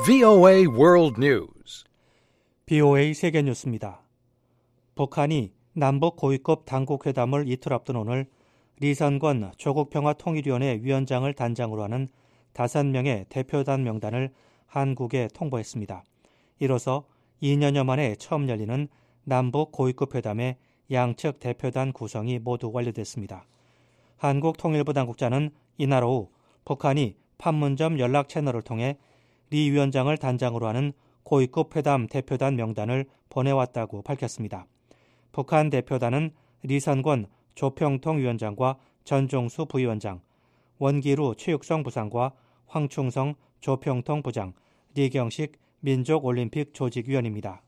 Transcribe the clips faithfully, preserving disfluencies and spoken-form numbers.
브이오에이 World News. 브이오에이 세계 뉴스입니다. 북한이 남북 고위급 당국회담을 이틀 앞둔 오늘 리선권 조국평화통일위원회 위원장을 단장으로 하는 다섯 명의 대표단 명단을 한국에 통보했습니다. 이로써 이 년여 만에 처음 열리는 남북 고위급 회담의 양측 대표단 구성이 모두 완료됐습니다. 한국통일부 당국자는 이날 오후 북한이 판문점 연락 채널을 통해 리 위원장을 단장으로 하는 고위급 회담 대표단 명단을 보내왔다고 밝혔습니다. 북한 대표단은 리선권 조평통 위원장과 전종수 부위원장, 원기루 최육성 부상과 황충성 조평통 부장, 리경식 민족올림픽 조직위원입니다.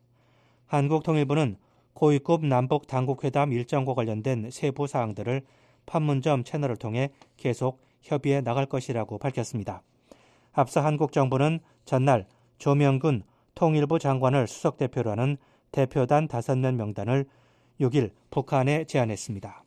한국통일부는 고위급 남북 당국회담 일정과 관련된 세부 사항들을 판문점 채널을 통해 계속 협의해 나갈 것이라고 밝혔습니다. 앞서 한국 정부는 전날 조명근 통일부 장관을 수석대표로 하는 대표단 다섯 명 명단을 육 일 북한에 제안했습니다.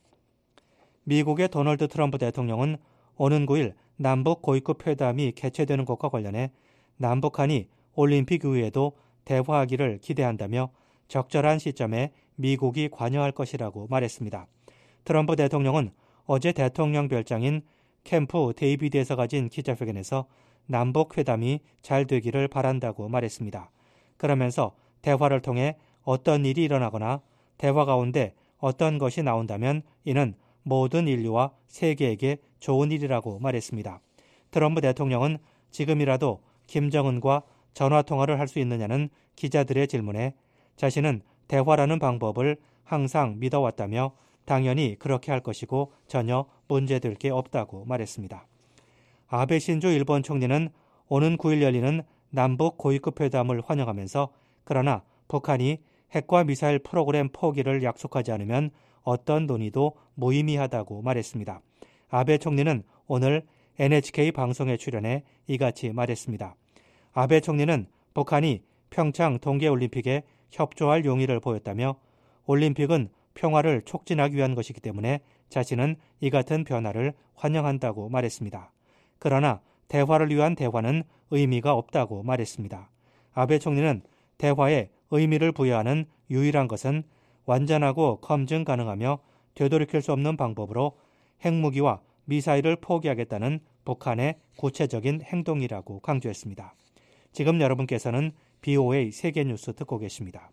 미국의 도널드 트럼프 대통령은 오는 구 일 남북 고위급 회담이 개최되는 것과 관련해 남북한이 올림픽 이후에도 대화하기를 기대한다며 적절한 시점에 미국이 관여할 것이라고 말했습니다. 트럼프 대통령은 어제 대통령 별장인 캠프 데이비드에서 가진 기자회견에서 남북 회담이 잘 되기를 바란다고 말했습니다. 그러면서 대화를 통해 어떤 일이 일어나거나 대화 가운데 어떤 것이 나온다면 이는 모든 인류와 세계에게 좋은 일이라고 말했습니다. 트럼프 대통령은 지금이라도 김정은과 전화통화를 할 수 있느냐는 기자들의 질문에 자신은 대화라는 방법을 항상 믿어왔다며 당연히 그렇게 할 것이고 전혀 문제될 게 없다고 말했습니다. 아베 신조 일본 총리는 오는 구 일 열리는 남북 고위급 회담을 환영하면서 그러나 북한이 핵과 미사일 프로그램 포기를 약속하지 않으면 어떤 논의도 무의미하다고 말했습니다. 아베 총리는 오늘 엔에이치케이 방송에 출연해 이같이 말했습니다. 아베 총리는 북한이 평창 동계올림픽에 협조할 용의를 보였다며 올림픽은 평화를 촉진하기 위한 것이기 때문에 자신은 이 같은 변화를 환영한다고 말했습니다. 그러나 대화를 위한 대화는 의미가 없다고 말했습니다. 아베 총리는 대화에 의미를 부여하는 유일한 것은 완전하고 검증 가능하며 되돌이킬 수 없는 방법으로 핵무기와 미사일을 포기하겠다는 북한의 구체적인 행동이라고 강조했습니다. 지금 여러분께서는 브이오에이 세계뉴스 듣고 계십니다.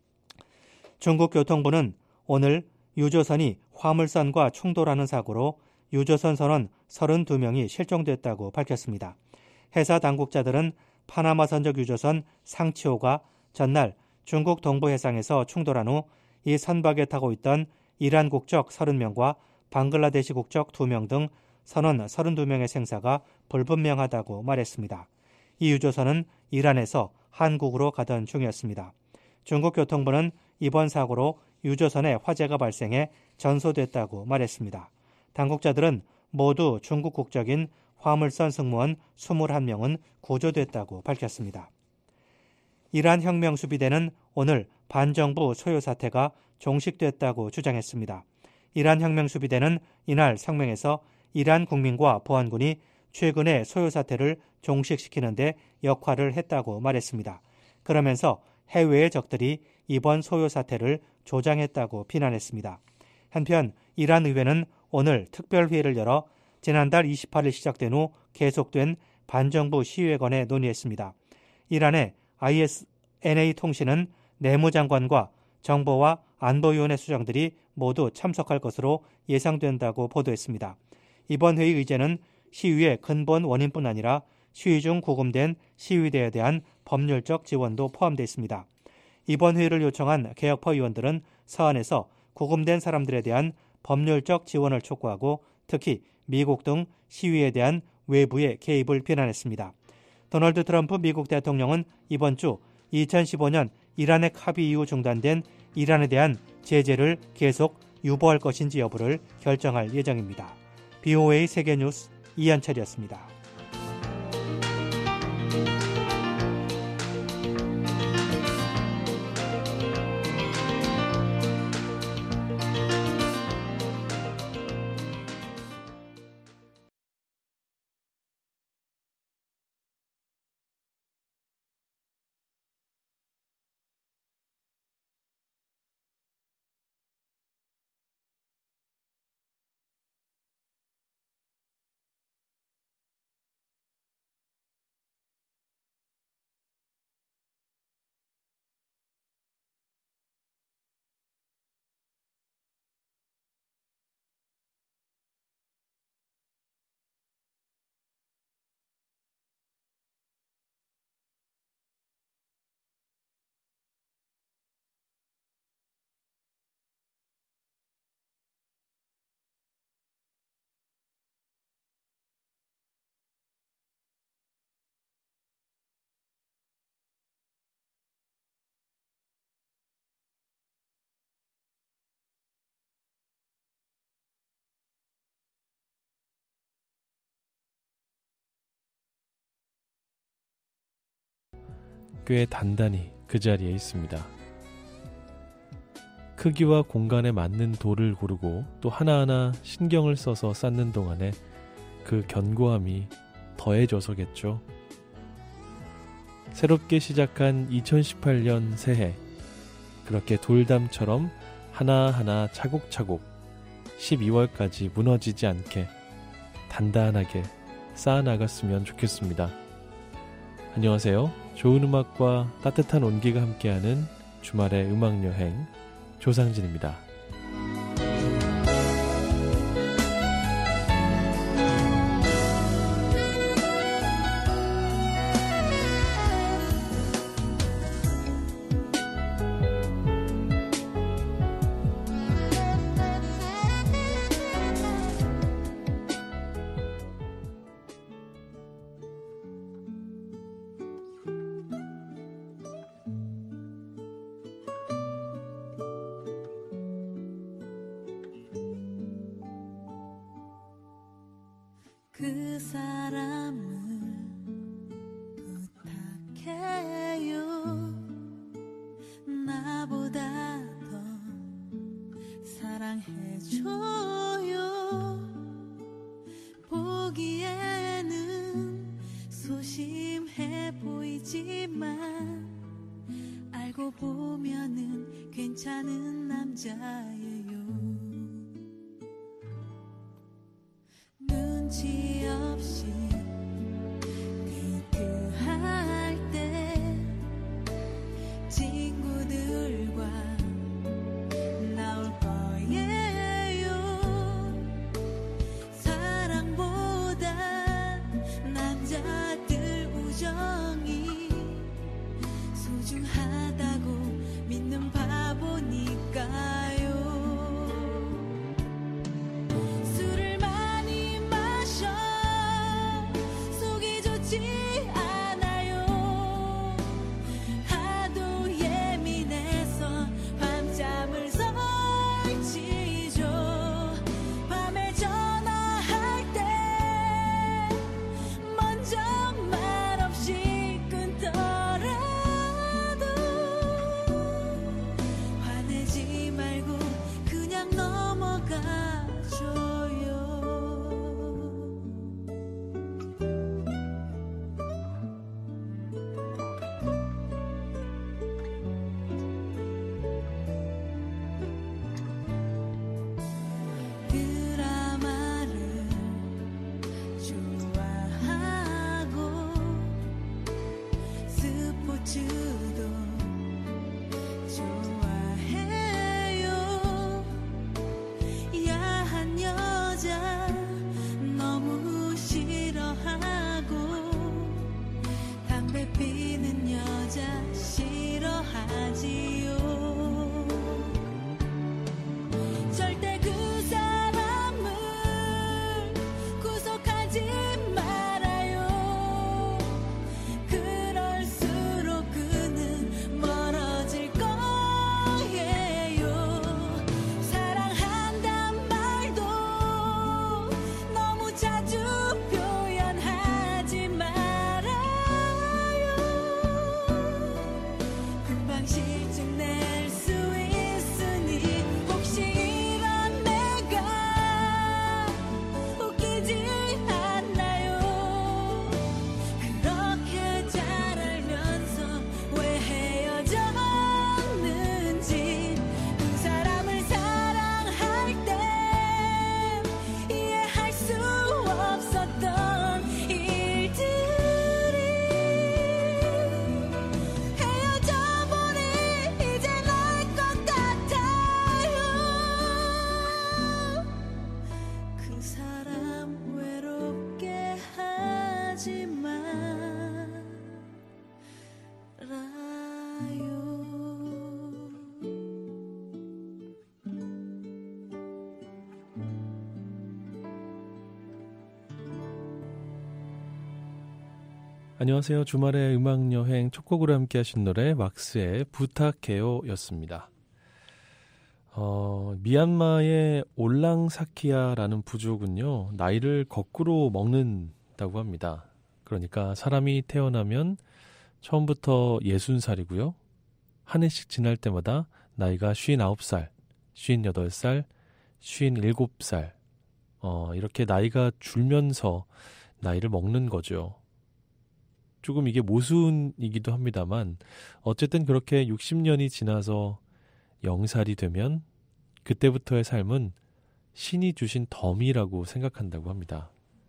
중국 교통부는 오늘 유조선이 화물선과 충돌하는 사고로 유조선 선원 서른두 명이 실종됐다고 밝혔습니다. 해사 당국자들은 파나마 선적 유조선 상치호가 전날 중국 동부 해상에서 충돌한 후 이 선박에 타고 있던 이란 국적 서른 명과 방글라데시 국적 두 명 등 선원 서른두 명의 생사가 불분명하다고 말했습니다. 이 유조선은 이란에서 한국으로 가던 중이었습니다. 중국 교통부는 이번 사고로 유조선에 화재가 발생해 전소됐다고 말했습니다. 당국자들은 모두 중국 국적인 화물선 승무원 이십일 명은 구조됐다고 밝혔습니다. 이란 혁명수비대는 오늘 반정부 소요 사태가 종식됐다고 주장했습니다. 이란 혁명수비대는 이날 성명에서 이란 국민과 보안군이 최근의 소요 사태를 종식시키는 데 역할을 했다고 말했습니다. 그러면서 해외의 적들이 이번 소요 사태를 조장했다고 비난했습니다. 한편 이란 의회는 오늘 특별회의를 열어 지난달 이십팔 일 시작된 후 계속된 반정부 시위에 관해 논의했습니다. 이란의 아이에스엔에이 통신은 내무장관과 정보와 안보위원회 수장들이 모두 참석할 것으로 예상된다고 보도했습니다. 이번 회의 의제는 시위의 근본 원인뿐 아니라 시위 중 구금된 시위대에 대한 법률적 지원도 포함되어 있습니다. 이번 회의를 요청한 개혁파 의원들은 서한에서 구금된 사람들에 대한 법률적 지원을 촉구하고 특히 미국 등 시위에 대한 외부의 개입을 비난했습니다. 도널드 트럼프 미국 대통령은 이번 주 이천십오 년 이란의 합의 이후 중단된 이란에 대한 제재를 계속 유보할 것인지 여부를 결정할 예정입니다. 브이오에이 세계뉴스 이한철이었습니다. 꽤 단단히 그 자리에 있습니다. 크기와 공간에 맞는 돌을 고르고 또 하나하나 신경을 써서 쌓는 동안에 그 견고함이 더해져서겠죠. 새롭게 시작한 이천십팔 년 새해, 그렇게 돌담처럼 하나하나 차곡차곡 십이월까지 무너지지 않게 단단하게 쌓아나갔으면 좋겠습니다. 안녕하세요. 좋은 음악과 따뜻한 온기가 함께하는 주말의 음악여행 조상진입니다. 그 사람을 부탁해요. 나보다 더 사랑해줘요. 보기에는 소심해 보이지만 알고 보면은 괜찮은 남자예요. 눈치 없이 데이트할 때 친구들과 나올 거예요. 사랑보다 남자들 우정이 소중하다고 믿는 바보니까요. 안녕하세요. 주말의 음악여행 첫 곡으로 함께 하신 노래 왁스의 부탁해요 였습니다. 어, 미얀마의 올랑사키아라는 부족은요, 나이를 거꾸로 먹는다고 합니다. 그러니까 사람이 태어나면 처음부터 예순 살이고요. 한 해씩 지날 때마다 나이가 쉰아홉 살, 쉰여덟 살, 쉰일곱 살 어, 이렇게 나이가 줄면서 나이를 먹는 거죠. 조금 이게 모순이기도 합니다만 어쨌든 그렇게 육십 년이 지나서 영살이 되면 그때부터의 삶은 신이 주신 덤이라고 생각한다고 합니다.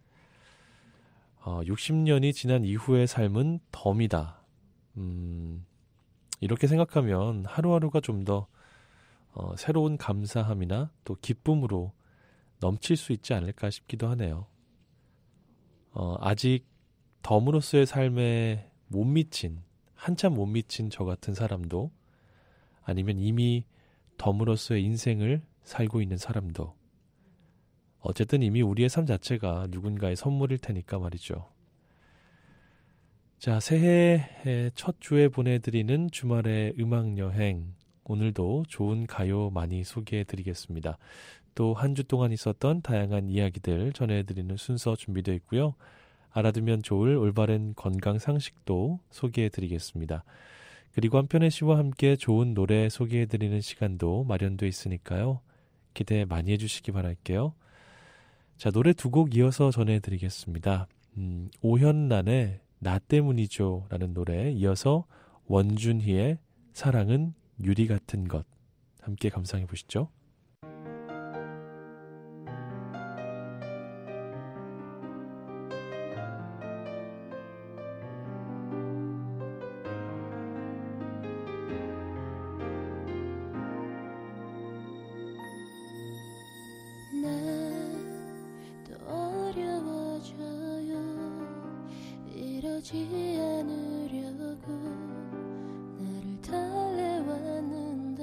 어, 육십 년이 지난 이후의 삶은 덤이다. 음, 이렇게 생각하면 하루하루가 좀 더 어, 새로운 감사함이나 또 기쁨으로 넘칠 수 있지 않을까 싶기도 하네요. 어, 아직 덤으로서의 삶에 못 미친, 한참 못 미친 저 같은 사람도, 아니면 이미 덤으로서의 인생을 살고 있는 사람도, 어쨌든 이미 우리의 삶 자체가 누군가의 선물일 테니까 말이죠. 자, 새해 첫 주에 보내드리는 주말의 음악여행, 오늘도 좋은 가요 많이 소개해드리겠습니다. 또 한 주 동안 있었던 다양한 이야기들 전해드리는 순서 준비되어 있고요. 알아두면 좋을 올바른 건강 상식도 소개해드리겠습니다. 그리고 한편의 시와 함께 좋은 노래 소개해드리는 시간도 마련되어 있으니까요. 기대 많이 해주시기 바랄게요. 자, 노래 두 곡 이어서 전해드리겠습니다. 음, 오현란의 나 때문이죠 라는 노래, 이어서 원준희의 사랑은 유리 같은 것, 함께 감상해 보시죠. 이러지 않으려고 나를 달래왔는데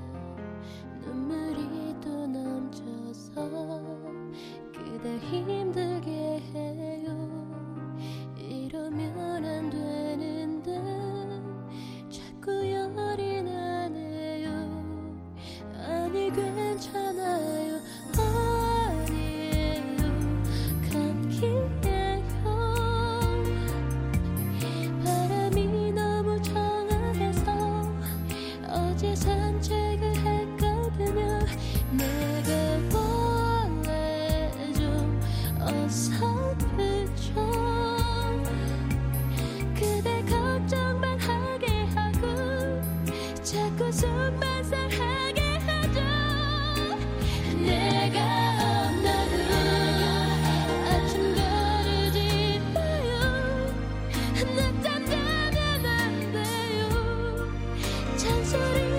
눈물이 또 넘쳐서 그대 힘들게 해요. 이러면 안 되는데 자꾸 열이 나네요. 아니 괜찮아요. 아니에요. 감기예요. 산책을 했거든요. 내가 원래 좀 어설프죠. 그대 걱정만 하게 하고 자꾸 속만 상하게 하죠. 내가 없나도 아침 거르지 마요. 늦잠 자면 안 돼요. 잔소리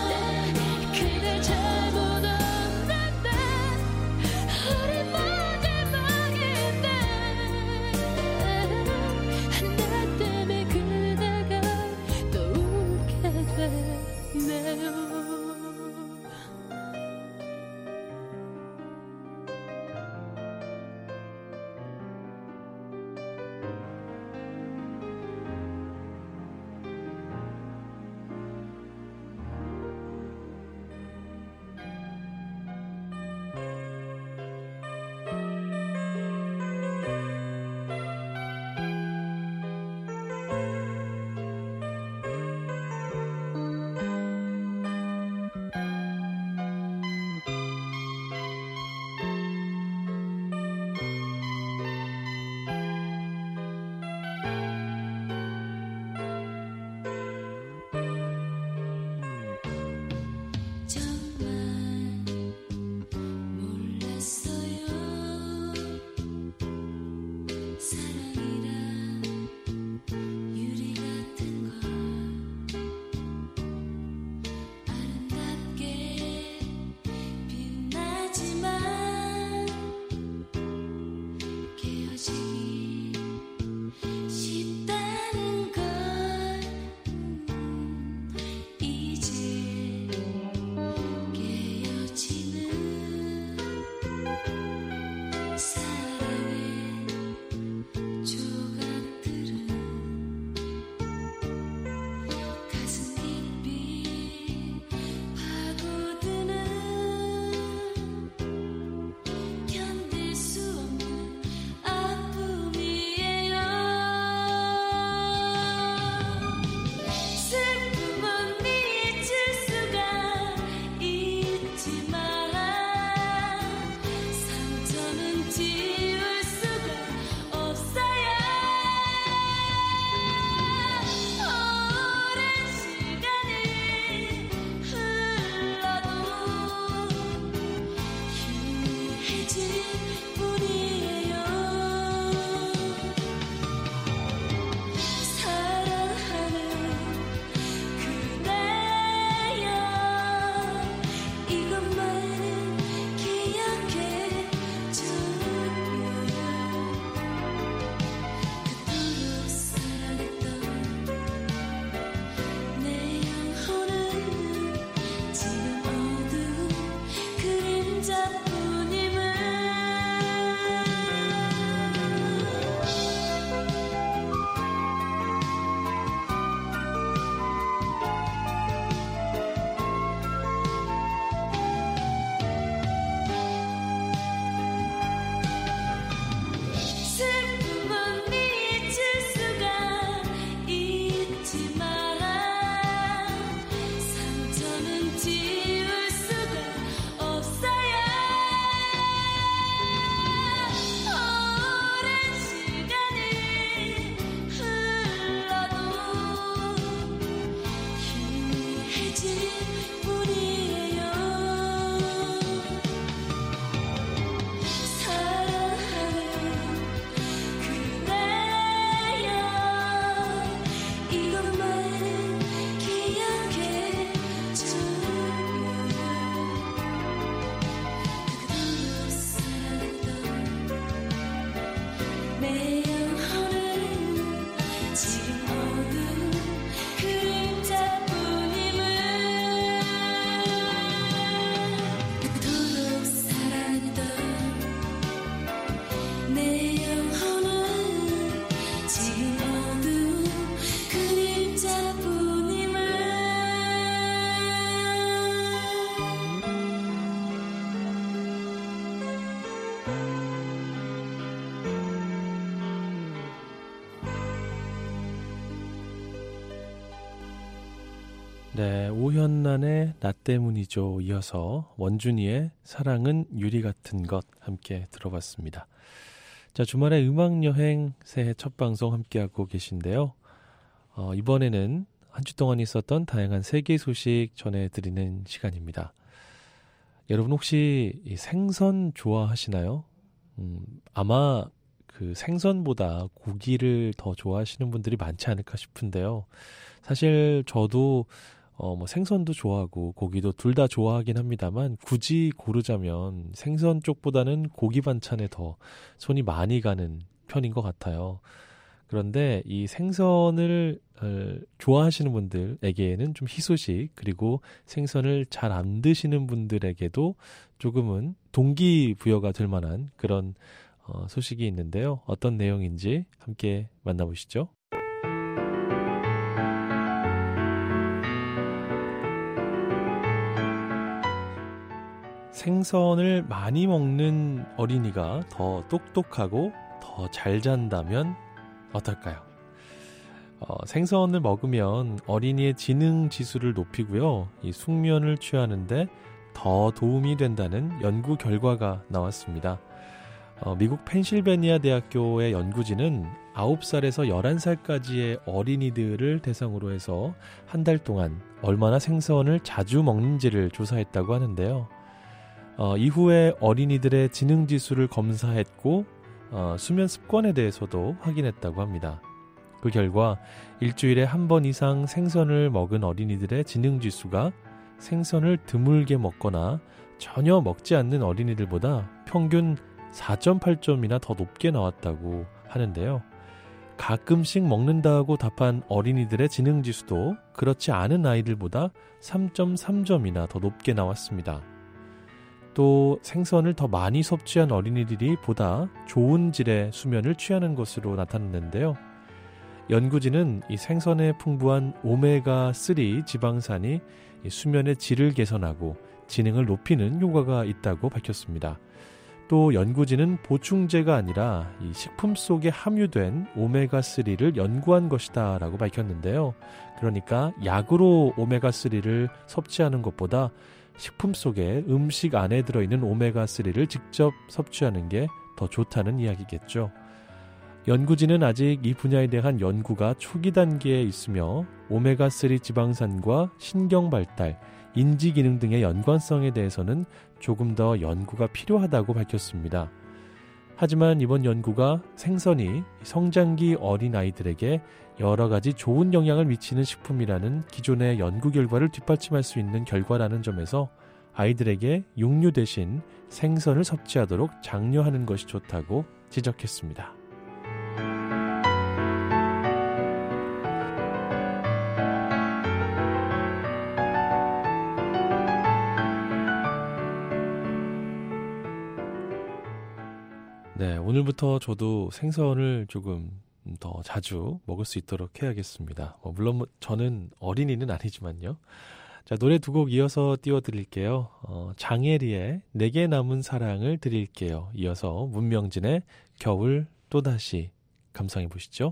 잘못 없는데 우리 모두 네, 오현란의 나 때문이죠. 이어서 원준이의 사랑은 유리 같은 것 함께 들어봤습니다. 자, 주말에 음악여행 새해 첫 방송 함께하고 계신데요. 어, 이번에는 한 주 동안 있었던 다양한 세계 소식 전해드리는 시간입니다. 여러분 혹시 이 생선 좋아하시나요? 음, 아마 그 생선보다 고기를 더 좋아하시는 분들이 많지 않을까 싶은데요. 사실 저도 어, 뭐 생선도 좋아하고 고기도 둘 다 좋아하긴 합니다만 굳이 고르자면 생선 쪽보다는 고기 반찬에 더 손이 많이 가는 편인 것 같아요. 그런데 이 생선을 어, 좋아하시는 분들에게는 좀 희소식, 그리고 생선을 잘 안 드시는 분들에게도 조금은 동기부여가 될 만한 그런 어, 소식이 있는데요. 어떤 내용인지 함께 만나보시죠. 생선을 많이 먹는 어린이가 더 똑똑하고 더 잘 잔다면 어떨까요? 어, 생선을 먹으면 어린이의 지능 지수를 높이고요. 이 숙면을 취하는데 더 도움이 된다는 연구 결과가 나왔습니다. 어, 미국 펜실베니아 대학교의 연구진은 아홉 살에서 열한 살까지의 어린이들을 대상으로 해서 한 달 동안 얼마나 생선을 자주 먹는지를 조사했다고 하는데요. 어, 이후에 어린이들의 지능지수를 검사했고 어, 수면 습관에 대해서도 확인했다고 합니다. 그 결과 일주일에 한 번 이상 생선을 먹은 어린이들의 지능지수가 생선을 드물게 먹거나 전혀 먹지 않는 어린이들보다 평균 사 점 팔 점이나 더 높게 나왔다고 하는데요. 가끔씩 먹는다고 답한 어린이들의 지능지수도 그렇지 않은 아이들보다 삼 점 삼 점이나 더 높게 나왔습니다. 또 생선을 더 많이 섭취한 어린이들이 보다 좋은 질의 수면을 취하는 것으로 나타났는데요. 연구진은 이 생선에 풍부한 오메가삼 지방산이 이 수면의 질을 개선하고 지능을 높이는 효과가 있다고 밝혔습니다. 또 연구진은 보충제가 아니라 이 식품 속에 함유된 오메가삼을 연구한 것이다 라고 밝혔는데요. 그러니까 약으로 오메가삼을 섭취하는 것보다 식품 속에 음식 안에 들어있는 오메가삼을 직접 섭취하는 게 더 좋다는 이야기겠죠. 연구진은 아직 이 분야에 대한 연구가 초기 단계에 있으며 오메가삼 지방산과 신경 발달, 인지 기능 등의 연관성에 대해서는 조금 더 연구가 필요하다고 밝혔습니다. 하지만 이번 연구가 생선이 성장기 어린아이들에게 여러 가지 좋은 영향을 미치는 식품이라는 기존의 연구 결과를 뒷받침할 수 있는 결과라는 점에서 아이들에게 육류 대신 생선을 섭취하도록 장려하는 것이 좋다고 지적했습니다. 네, 오늘부터 저도 생선을 조금 더 자주 먹을 수 있도록 해야겠습니다. 뭐 물론 저는 어린이는 아니지만요. 자, 노래 두 곡 이어서 띄워드릴게요. 어, 장혜리의 내게 남은 사랑을 드릴게요. 이어서 문명진의 겨울 또다시 감상해 보시죠.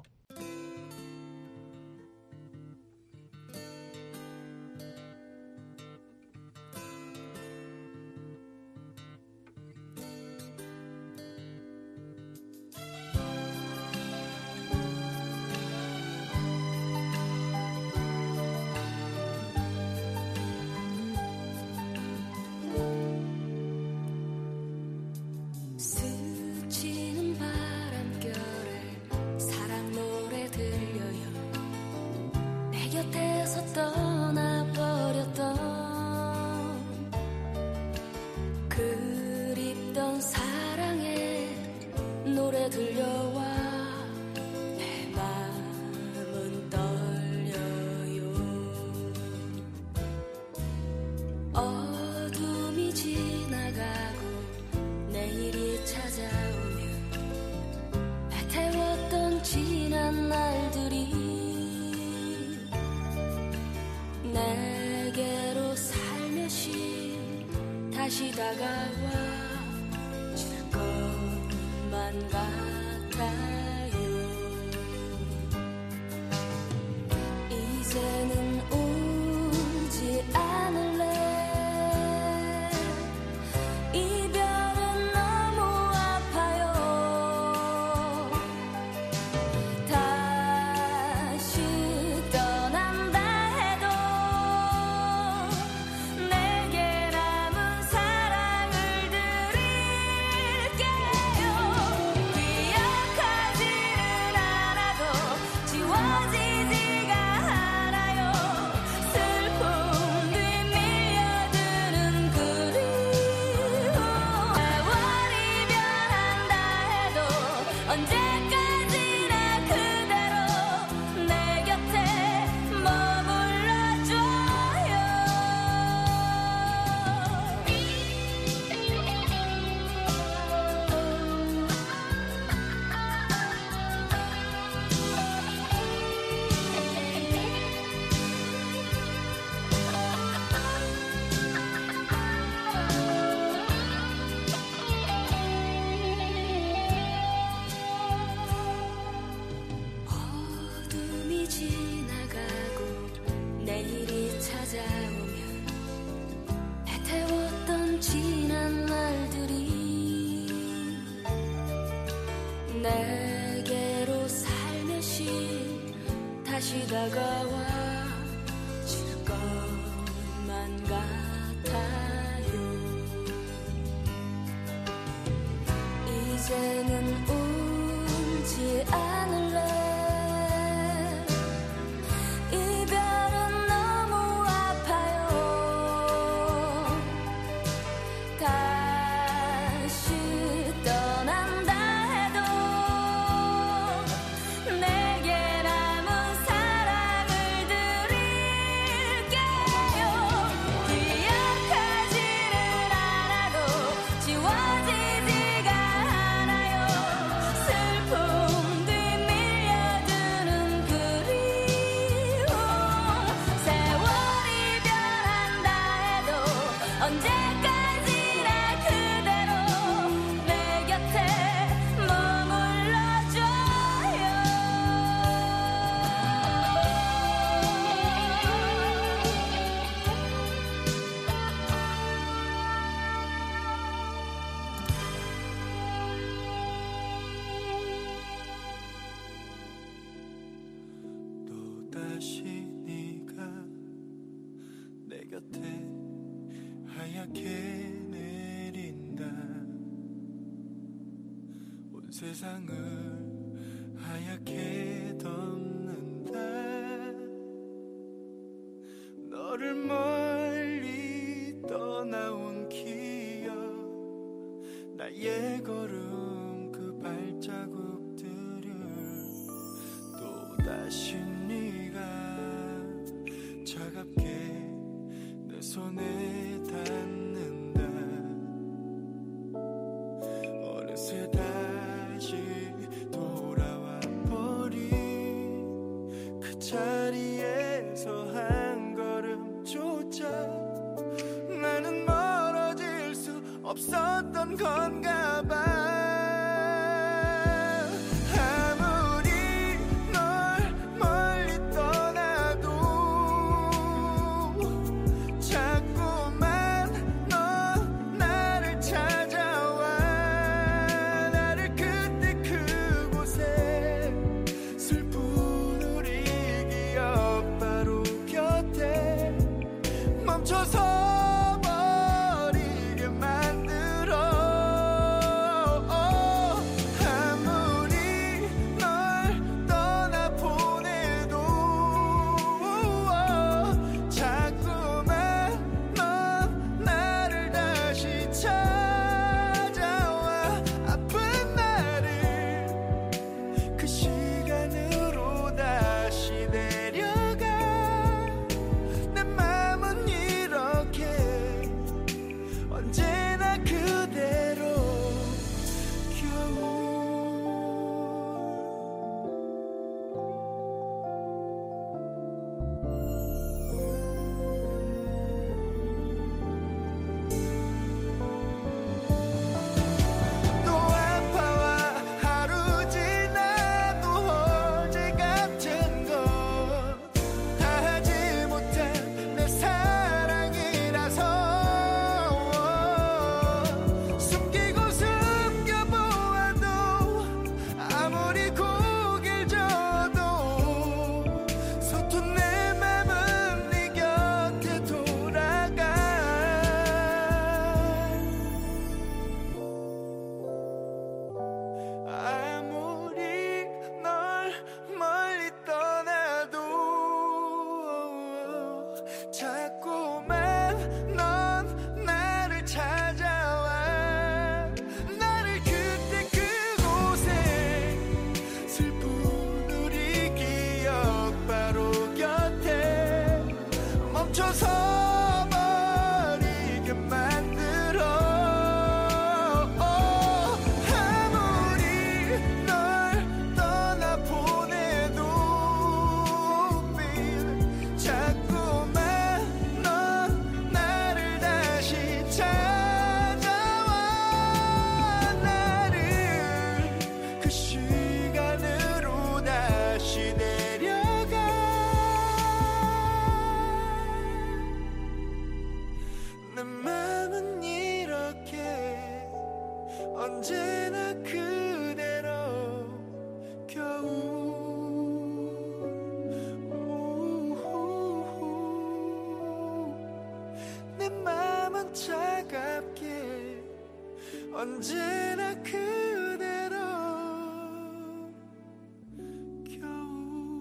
스치는 바람결에 사랑 노래 들려요. 내 곁에서 떠나버렸던 그립던 사랑의 노래 들려와 내 마음은 떨려요. 어둠이 지나가고 내일이 찾아오면 애태웠던 지난 날들이 내게로 살며시 다시 다가와 줄 것만 같아요. 이제는 온 내게로 살며시 다시 다가와 줄 것만 같아요. 이제는 울지 않을래. 이별은 너무 아파요. 다시 떠난다 해도 내게 남은 사랑을 드릴게요. 기억하지는 않아도 지워지지가 않아요. 슬픔 뒤 밀려드는 그리움. 세월이 변한다 해도 언제까지나 그대로 내 곁에 머물러줘요. 또다시 네가 내 곁에 하얗게 내린다. 온 세상을 하얗게 덮는다. 너를 멀리 떠나온 기억, 나의 걸음 그 발자국들을 또다시 네가 차갑게 내 손에 닿는다. 어느새 다시 돌아와 버린 그 자리에서 한 걸음조차 나는 멀어질 수 없었던 건가 봐. 아무리 널 멀리 떠나도 자꾸만 넌 나를 찾아와. 나를 그때 그곳에 슬픈 우리 기억 바로 곁에 멈춰서 버리게 만들어. 아무리 널 떠나보내도 자꾸만 넌 나를 다시 찾아와. 아픈 나를 그 시간으로 다시 내려가. 내 맘은 이렇게 언제나 그대로 겨우 또 아파와 하루 지나도 어제 같은 건 다 하지 못한 내 사랑이라서 숨기고 숨겨보아도 아무리 고개를 져도 서툰 내 맘은 네 곁에 돌아가. 아무리 널 멀리 떠나도 자꾸만 넌 나를 찾아와. 나를 그때 그곳에 슬픈 우리 기억 바로 곁에 멈춰서 버리게 만들어. 아무리 널 떠나보내도 babe, 자꾸만 넌 나를 다시 찾아와. 나를 그 시간으로 다시 내려가. 내 맘은 이렇게 언제나 그대로 언제나 그대로 겨우.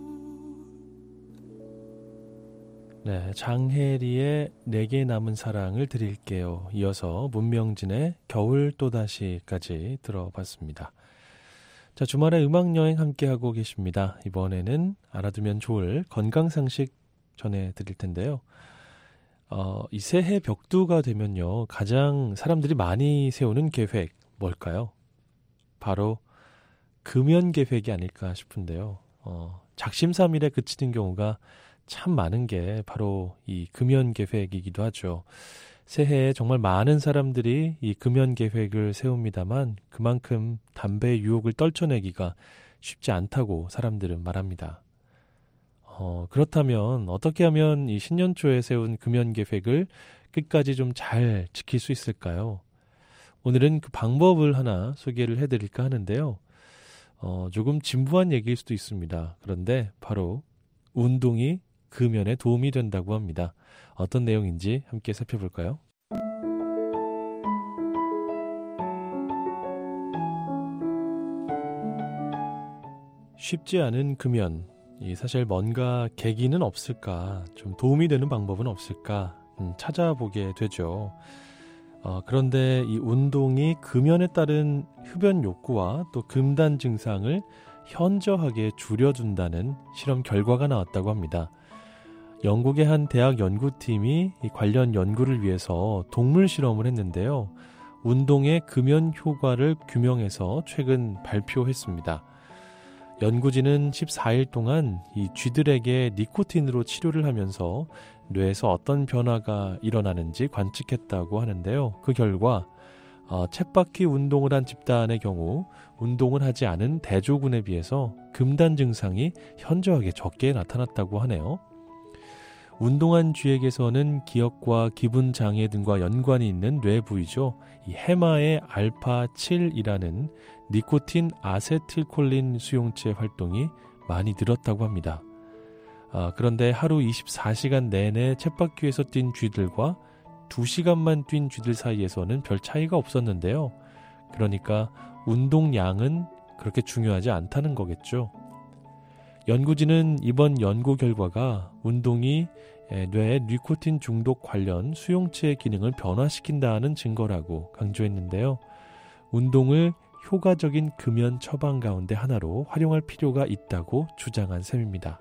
네, 장혜리의 내게 남은 사랑을 드릴게요. 이어서 문명진의 겨울 또다시까지 들어봤습니다. 자, 주말에 음악여행 함께하고 계십니다. 이번에는 알아두면 좋을 건강상식 전해드릴 텐데요. 어, 이 새해 벽두가 되면요, 가장 사람들이 많이 세우는 계획 뭘까요? 바로 금연 계획이 아닐까 싶은데요. 어, 작심삼일에 그치는 경우가 참 많은 게 바로 이 금연 계획이기도 하죠. 새해에 정말 많은 사람들이 이 금연 계획을 세웁니다만 그만큼 담배의 유혹을 떨쳐내기가 쉽지 않다고 사람들은 말합니다. 어, 그렇다면 어떻게 하면 이 신년 초에 세운 금연 계획을 끝까지 좀 잘 지킬 수 있을까요? 오늘은 그 방법을 하나 소개를 해드릴까 하는데요. 어, 조금 진부한 얘기일 수도 있습니다. 그런데 바로 운동이 금연에 도움이 된다고 합니다. 어떤 내용인지 함께 살펴볼까요? 쉽지 않은 금연. 이 사실 뭔가 계기는 없을까, 좀 도움이 되는 방법은 없을까 음, 찾아보게 되죠. 어, 그런데 이 운동이 금연에 따른 흡연 욕구와 또 금단 증상을 현저하게 줄여준다는 실험 결과가 나왔다고 합니다. 영국의 한 대학 연구팀이 이 관련 연구를 위해서 동물 실험을 했는데요. 운동의 금연 효과를 규명해서 최근 발표했습니다. 연구진은 십사일 동안 이 쥐들에게 니코틴으로 치료를 하면서 뇌에서 어떤 변화가 일어나는지 관측했다고 하는데요. 그 결과 어, 쳇바퀴 운동을 한 집단의 경우 운동을 하지 않은 대조군에 비해서 금단 증상이 현저하게 적게 나타났다고 하네요. 운동한 쥐에게서는 기억과 기분 장애 등과 연관이 있는 뇌 부위죠. 이 해마의 알파 칠이라는 니코틴 아세틸콜린 수용체 활동이 많이 늘었다고 합니다. 아, 그런데 하루 이십사시간 내내 쳇바퀴에서 뛴 쥐들과 두 시간만 뛴 쥐들 사이에서는 별 차이가 없었는데요. 그러니까 운동량은 그렇게 중요하지 않다는 거겠죠. 연구진은 이번 연구 결과가 운동이 뇌의 니코틴 중독 관련 수용체의 기능을 변화시킨다는 증거라고 강조했는데요. 운동을 효과적인 금연 처방 가운데 하나로 활용할 필요가 있다고 주장한 셈입니다.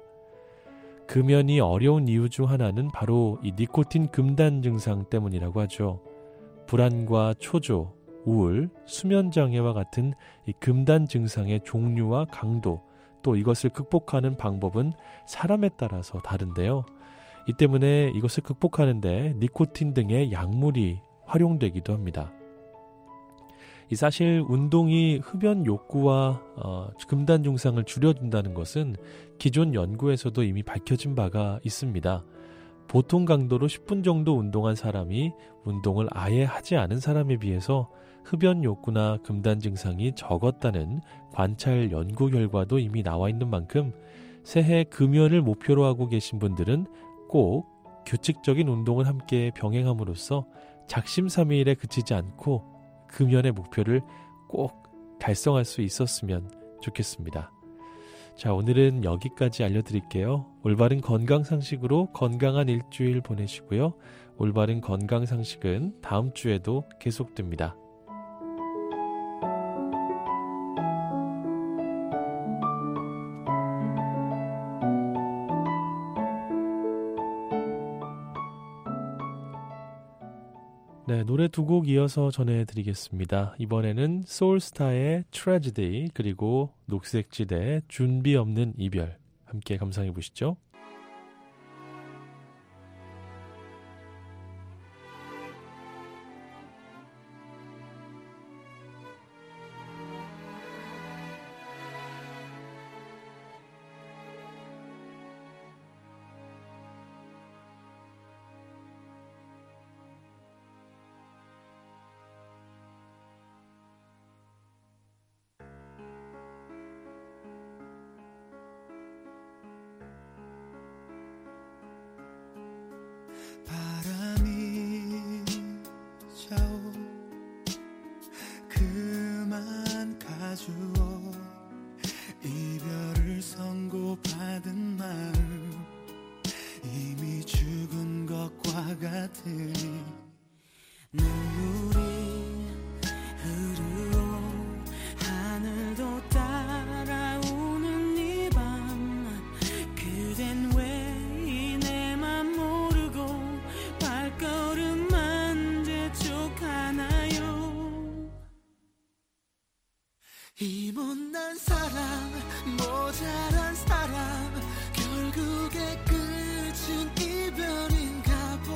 금연이 어려운 이유 중 하나는 바로 이 니코틴 금단 증상 때문이라고 하죠. 불안과 초조, 우울, 수면장애와 같은 이 금단 증상의 종류와 강도, 또 이것을 극복하는 방법은 사람에 따라서 다른데요. 이 때문에 이것을 극복하는데 니코틴 등의 약물이 활용되기도 합니다. 이 사실 운동이 흡연 욕구와 어, 금단 증상을 줄여준다는 것은 기존 연구에서도 이미 밝혀진 바가 있습니다. 보통 강도로 십 분 정도 운동한 사람이 운동을 아예 하지 않은 사람에 비해서 흡연 욕구나 금단 증상이 적었다는 관찰 연구 결과도 이미 나와 있는 만큼 새해 금연을 목표로 하고 계신 분들은 꼭 규칙적인 운동을 함께 병행함으로써 작심삼일에 그치지 않고 금연의 목표를 꼭 달성할 수 있었으면 좋겠습니다. 자, 오늘은 여기까지 알려드릴게요. 올바른 건강상식으로 건강한 일주일 보내시고요. 올바른 건강상식은 다음 주에도 계속됩니다. 네, 노래 두 곡 이어서 전해드리겠습니다. 이번에는 소울스타의 트래지디 그리고 녹색지대의 준비 없는 이별 함께 감상해 보시죠. 말아주어 이별을 선고받은 마음 이미 죽은 것과 같으니 눈물이 흐르고 하늘도 따라오는 이 밤 그댄 왜 내 맘 모르고 발걸음만 재촉하나요. 이 못난 사랑 모자란 사랑 결국에 끝은 이별인가 보.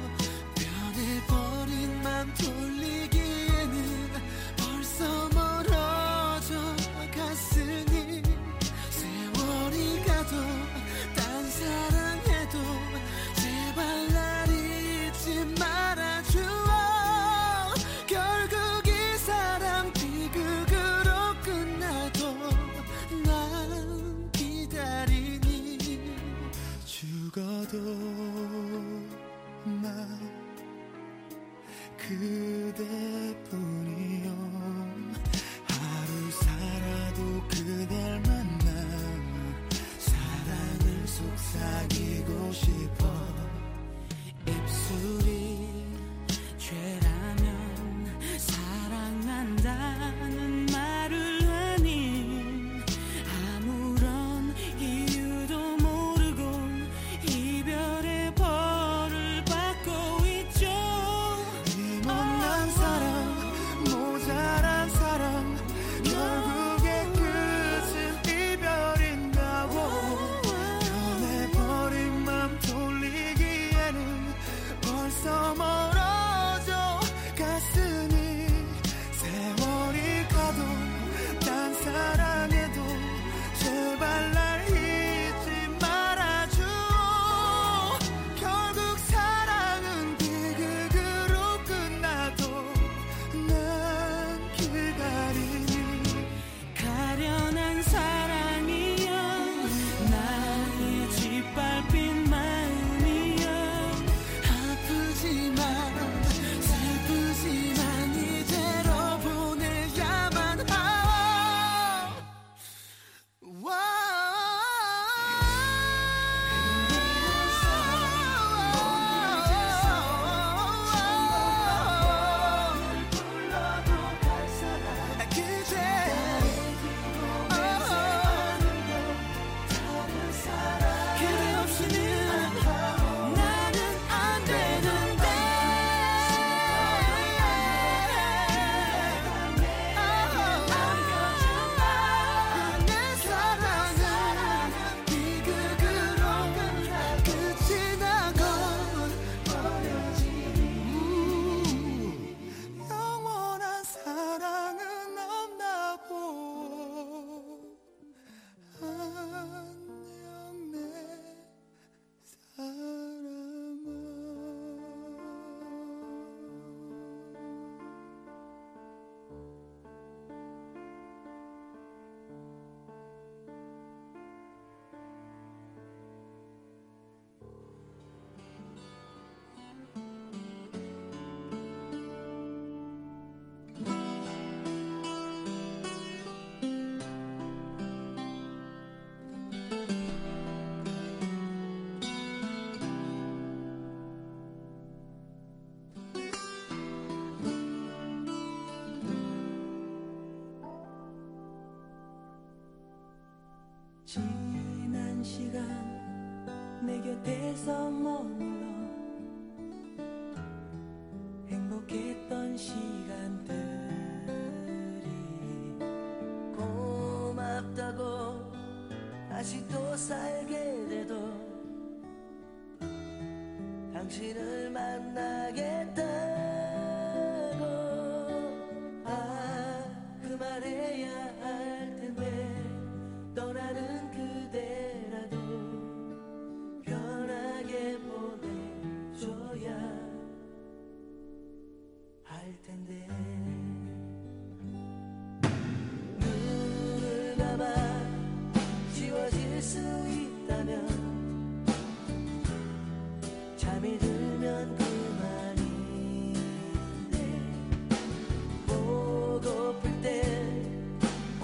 변해버린 맘 돌리기에는 벌써 멀어져 갔으니 세월이 가도 딴 사랑해도 제발 날 잊지 말아주어. 결국 이 사랑 비극으로 끝나도 난 기다리니 죽어도 난 그대뿐이요. 하루 살아도 그댈 만나 사랑을 속삭이고 싶어. 입술이 죄라면 사랑한다는 말을 하니 아무런 이유도 모르고 이별의 벌을 받고 있죠. 이 못난 사랑 모자란 사랑 결국에 끝은 이별인가 보. 변해버린 맘 돌리기에는 벌써 멀어져 갔으니 세월이 가도 딴 사랑해도 제발 날 잊지 말아줘. 결국 사랑은 비극으로 끝나도 난 기다리니 가련한 사랑이여 나의 짓밟힌 마음이여. 아프지만 슬프지만 이대로 보내야만 하오. 그대 없이는 나는 안 되는데. 내 사랑은 비극으로 끝이 나건 영원한 사랑은 없나 보. 안녕 내 사랑아. 지난 시간 내 곁에서 머물러 행복했던 시간들이 고맙다고 다시 또 살게 돼도 당신을 만나겠다고 아, 그 말해야 할 텐데 떠나는 그대라도 편하게 보내줘야 할 텐데. 눈을 감아 지워질 수 있다면 잠이 들면 그만인데 보고플 때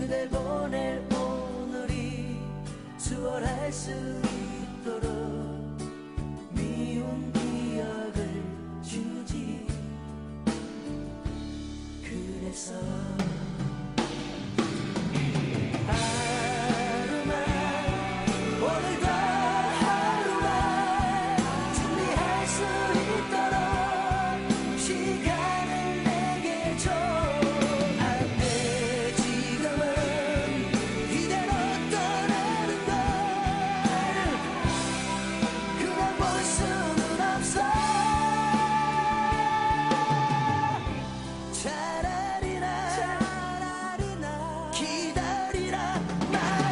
그댈 보낼 오늘이 수월할 수 있도록 미운 기억을 주지. 그래서 하루만 오늘도 하루만 준비할 수 있도록 시간을 내게 줘. 안돼 지금은 이대로 떠나는 걸 그냥 볼 수는 없어. 차라리 나 차라리 나 기다리라 말을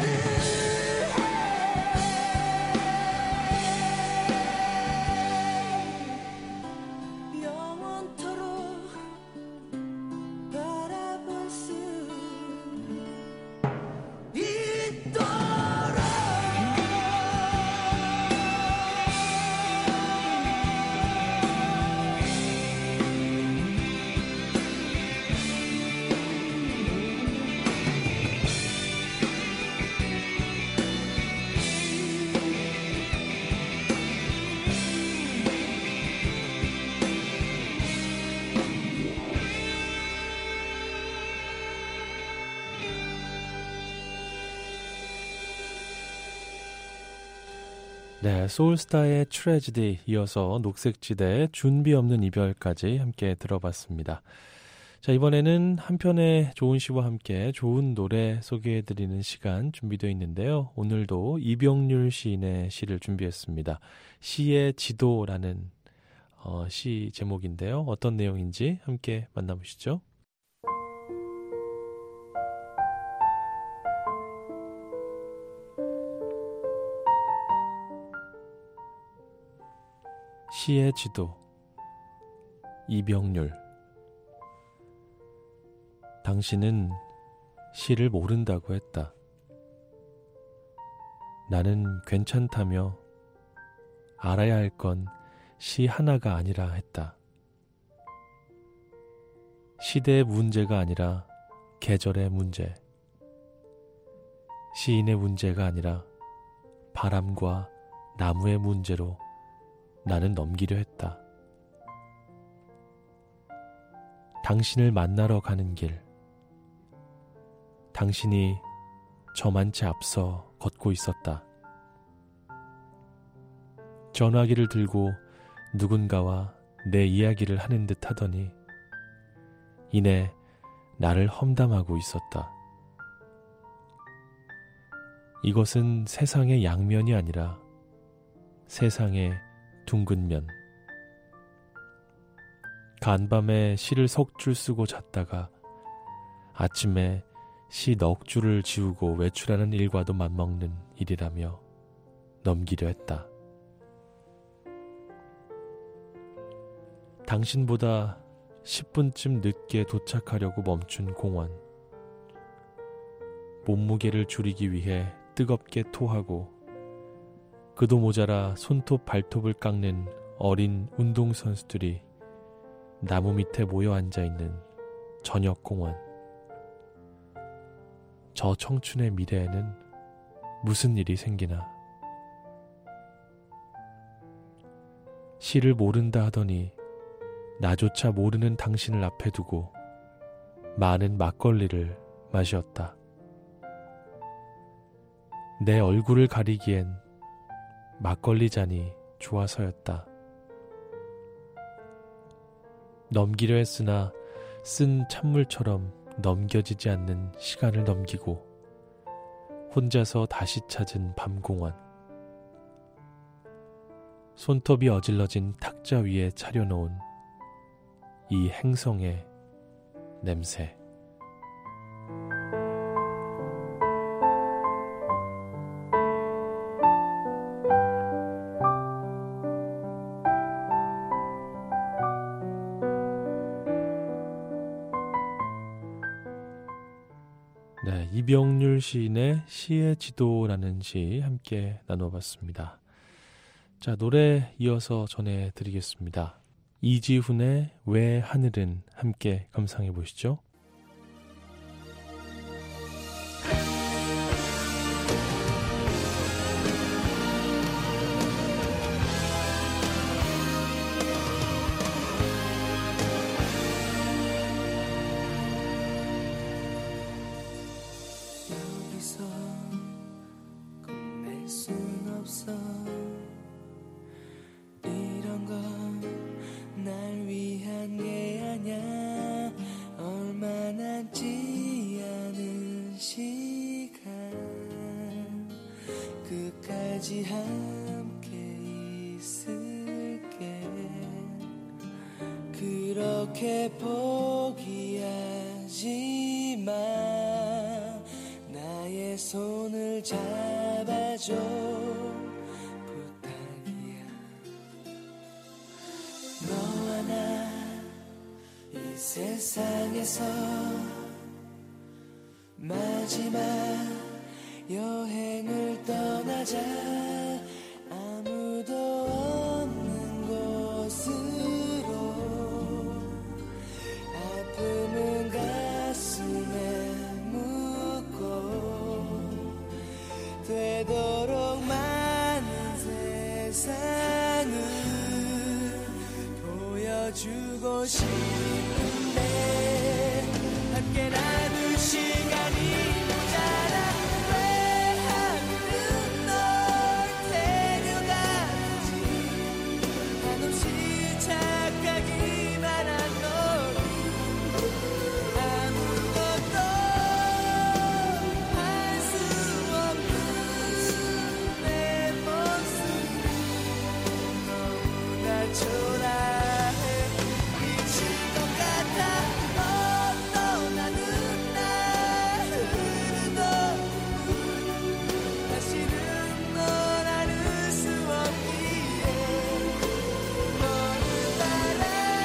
해. 영원토록 바라볼 수 있도록. 네, 소울스타의 트래지디 이어서 녹색지대의 준비 없는 이별까지 함께 들어봤습니다. 자, 이번에는 한편의 좋은 시와 함께 좋은 노래 소개해드리는 시간 준비되어 있는데요. 오늘도 이병률 시인의 시를 준비했습니다. 시의 지도라는 어, 시 제목인데요. 어떤 내용인지 함께 만나보시죠. 시의 지도, 이병률. 당신은 시를 모른다고 했다. 나는 괜찮다며 알아야 할 건 시 하나가 아니라 했다. 시대의 문제가 아니라 계절의 문제, 시인의 문제가 아니라 바람과 나무의 문제로 나는 넘기려 했다. 당신을 만나러 가는 길, 당신이 저만치 앞서 걷고 있었다. 전화기를 들고 누군가와 내 이야기를 하는 듯 하더니 이내 나를 험담하고 있었다. 이것은 세상의 양면이 아니라 세상의 둥근 면. 간밤에 시를 석 줄 쓰고 잤다가 아침에 시 넉 줄을 지우고 외출하는 일과도 맞먹는 일이라며 넘기려 했다. 당신보다 십 분쯤 늦게 도착하려고 멈춘 공원. 몸무게를 줄이기 위해 뜨겁게 토하고 그도 모자라 손톱 발톱을 깎는 어린 운동선수들이 나무 밑에 모여 앉아있는 저녁 공원. 저 청춘의 미래에는 무슨 일이 생기나. 시를 모른다 하더니 나조차 모르는 당신을 앞에 두고 많은 막걸리를 마셨다. 내 얼굴을 가리기엔 막걸리 잔이 좋아서였다. 넘기려 했으나 쓴 찬물처럼 넘겨지지 않는 시간을 넘기고 혼자서 다시 찾은 밤공원. 손톱이 어질러진 탁자 위에 차려놓은 이 행성의 냄새. 네, 이병률 시인의 시의 지도라는 시 함께 나눠봤습니다. 자, 노래 이어서 전해드리겠습니다. 이지훈의 왜 하늘은 함께 감상해 보시죠. 있어 끝낼 순 없어 이런 건 날 위한 게 아냐 얼마 남지 않은 시간 끝까지 함께 있을게 그렇게 포기하지 마 나의 손을 잡아줘 부탁이야 너와 나 이 세상에서 마지막 여행을 떠나자 아무도 없는 곳으로 아픔은 가슴에 묻고 되도록 많은 세상을 보여주고 싶은데 함께 나눌 시간이 모자라 왜 하늘은 널 데려가지 한없이 착하기만 한 너를 아무것도 할 수 없는 내 모습이 너무나 초라해 미칠 것 같아 너 떠나는 날 흐르던 다시는 널 안을 수 없기에 너를 따라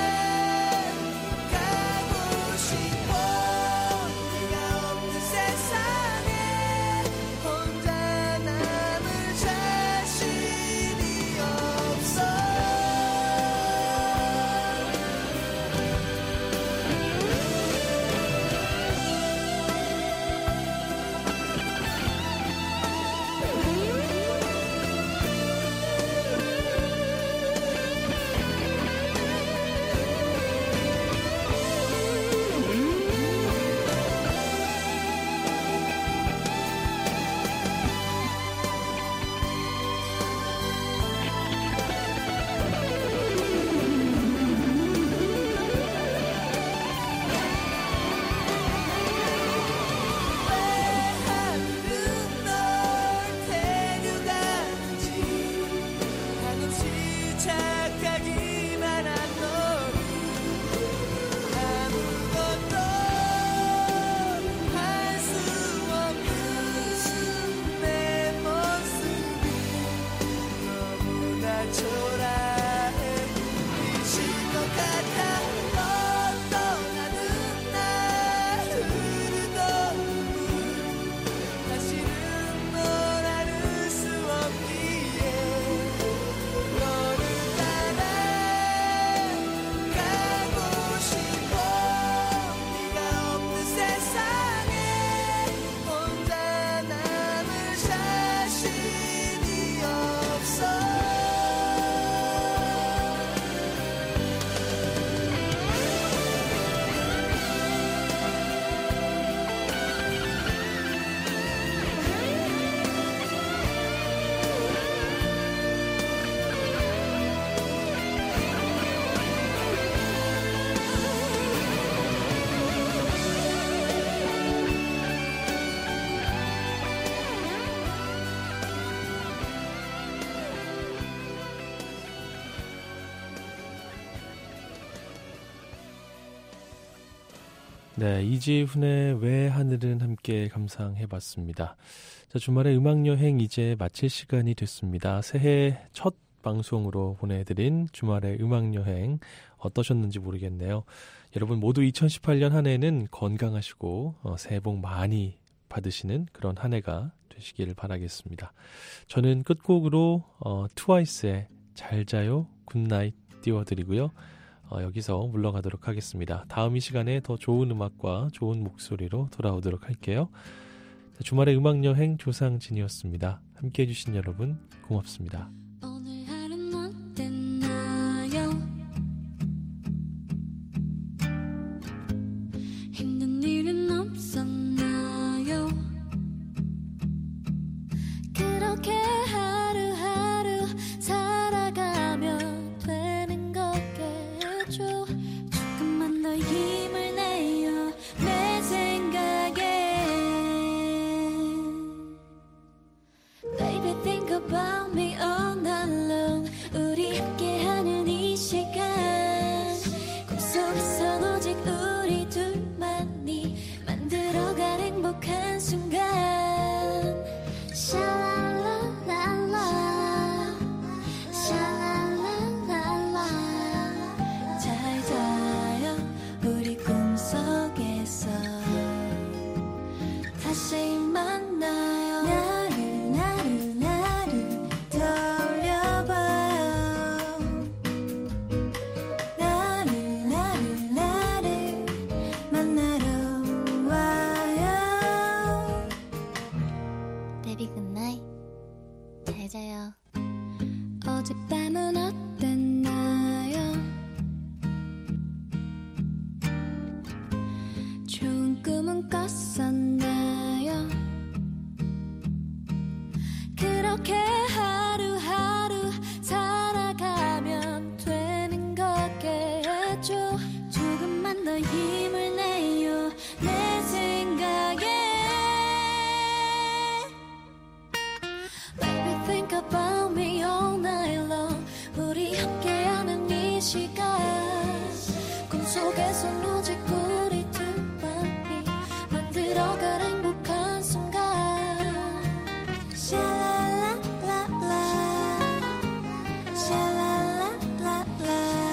가고 싶어 네가 없는 세상에 혼자 남을 자신이 없어 하늘은 널 데려가지 한없이 착하기만 한 너를 아무것도 할 수 없는 내 모습이 너무나 초라해 미칠 것 같아 너 떠나는 날 흐르던 다시는 널 안을 수 없기에 너를 따라 가고 싶어 네가 없는 세상에 혼자 남을 자신이 없어 네, 이지훈의 왜 하늘은 함께 감상해봤습니다. 자, 주말의 음악여행 이제 마칠 시간이 됐습니다. 새해 첫 방송으로 보내드린 주말의 음악여행 어떠셨는지 모르겠네요. 여러분 모두 이천십팔 년 한 해는 건강하시고 어, 새해 복 많이 받으시는 그런 한 해가 되시기를 바라겠습니다. 저는 끝곡으로 어, 트와이스의 잘 자요 굿나잇 띄워드리고요. 어, 여기서 물러가도록 하겠습니다. 다음 이 시간에 더 좋은 음악과 좋은 목소리로 돌아오도록 할게요. 자, 주말의 음악여행 조상진이었습니다. 함께해 주신 여러분 고맙습니다. 오늘 하루는 어땠나요? 힘든 일은 없었나요? 다시 만나요. 나를 나를 나를 떠올려봐요. 나를 나를 나를 만나러 와요. Baby good night. 잘 자요. 어젯밤은 어땠나요? 좋은 꿈은 꿨었나요? 그렇게 하루하루 살아가면 되는 거겠죠. 조금만 더 힘을 내요 내 생각에. Baby think about me all night long. 우리 함께하는 이 시간 꿈속에서 오직 우리 둘만이 만들어갈 행복한 순간. 샤랄라라라 샤랄라라라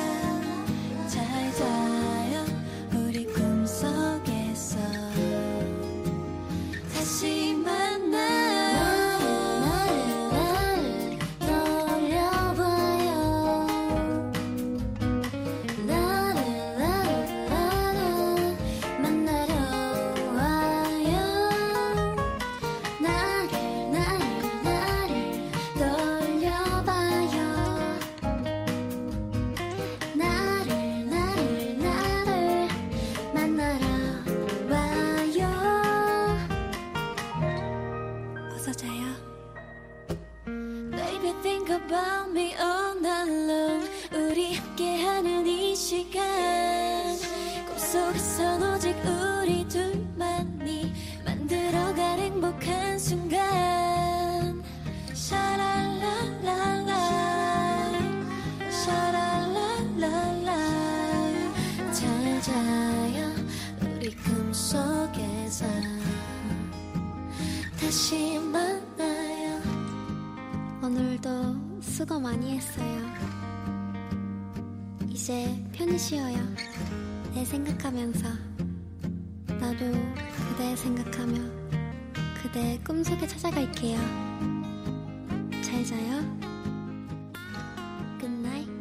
잘 자요 우리 꿈속에서 다시 만나요. 나를 나를 떠올려봐요. 나를 나를 나를 만나러 와요. 나를 나를 나를 떠올려봐요. 나를 나를 나를 만나러 와요. 어서 자요. Baby think about me all night long. 우리 함께하는 이 시간 꿈속에선 오직 우리 둘만이 만들어갈 행복한 순간. 샤랄라라라 샤랄라라라 잘 자요 우리 꿈속에서 다시 만나요. 오늘도 수고 많이 했어요. 이제 편히 쉬어요. 내 생각하면서 나도 그대 생각하며 그대 꿈속에 찾아갈게요. 잘 자요. Good night.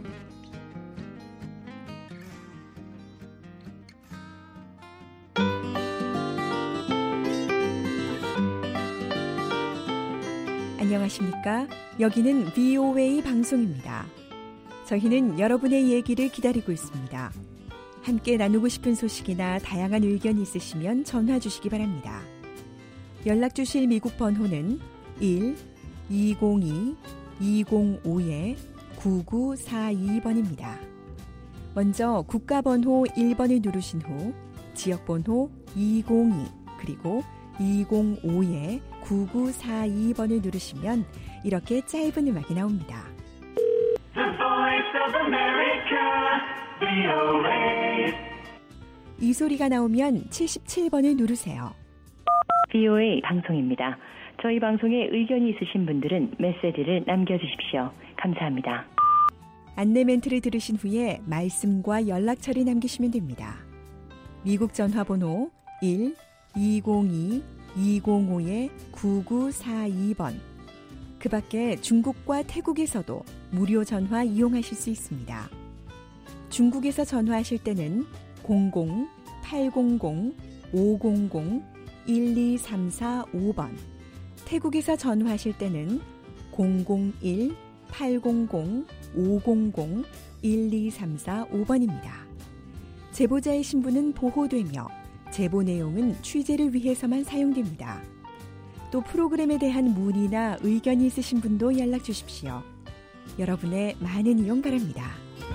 안녕하십니까? 여기는 브이오에이 방송입니다. 저희는 여러분의 얘기를 기다리고 있습니다. 함께 나누고 싶은 소식이나 다양한 의견이 있으시면 전화 주시기 바랍니다. 연락 주실 미국 번호는 일 이공이 이공오 구구사이 번입니다. 먼저 국가번호 일 번을 누르신 후 지역번호 이공이 그리고 이공오 구구사이 번을 누르시면 이렇게 짧은 음악이 나옵니다. The Voice of America, 브이오에이. 이 소리가 나오면 칠십칠 번을 누르세요. 브이오에이 방송입니다. 저희 방송에 의견이 있으신 분들은 메시지를 남겨주십시오. 감사합니다. 안내 멘트를 들으신 후에 말씀과 연락처를 남기시면 됩니다. 미국 전화번호 일 이공이 이공오 구구사이 번. 그 밖에 중국과 태국에서도 무료 전화 이용하실 수 있습니다. 중국에서 전화하실 때는 공공 팔공공 오공공 일이삼사오 번, 태국에서 전화하실 때는 공공일 팔공공 오공공 일이삼사오 번입니다. 제보자의 신분은 보호되며 제보 내용은 취재를 위해서만 사용됩니다. 또 프로그램에 대한 문의나 의견이 있으신 분도 연락 주십시오. 여러분의 많은 이용 바랍니다.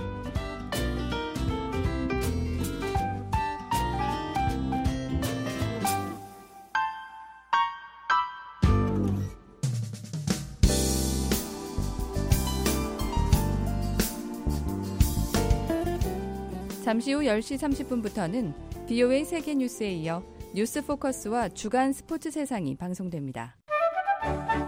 잠시 후 열 시 삼십 분부터는 브이오에이 세계뉴스에 이어 뉴스 포커스와 주간 스포츠 세상이 방송됩니다.